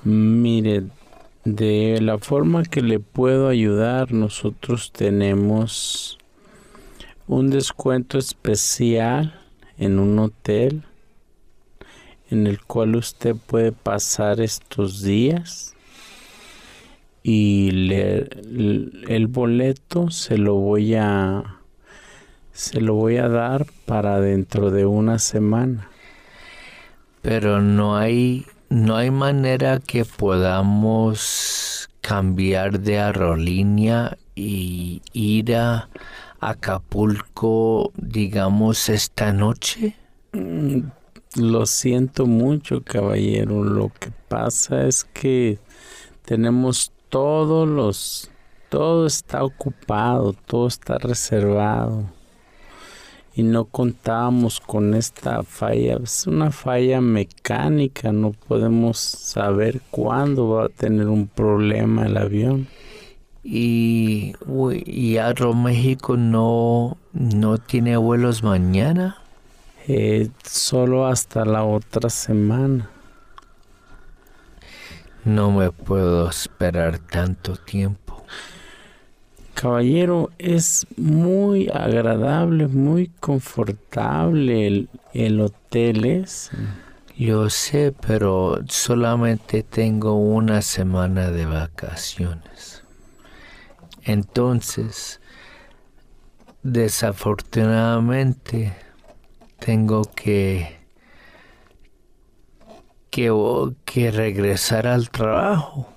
Mire, de la forma que le puedo ayudar, nosotros tenemos un descuento especial en un hotel en el cual usted puede pasar estos días y el boleto se lo voy a dar para dentro de una semana. Pero no hay manera que podamos cambiar de aerolínea y ir a Acapulco, digamos, esta noche. Lo siento mucho, caballero. Lo que pasa es que tenemos todo está ocupado, todo está reservado. Y no contábamos con esta falla. Es una falla mecánica, no podemos saber cuándo va a tener un problema el avión. Y Aeroméxico no tiene vuelos mañana. Solo hasta la otra semana. No me puedo esperar tanto tiempo. Caballero, es muy agradable, muy confortable el hotel es. Yo sé, pero solamente tengo una semana de vacaciones. Entonces, desafortunadamente, tengo que regresar al trabajo.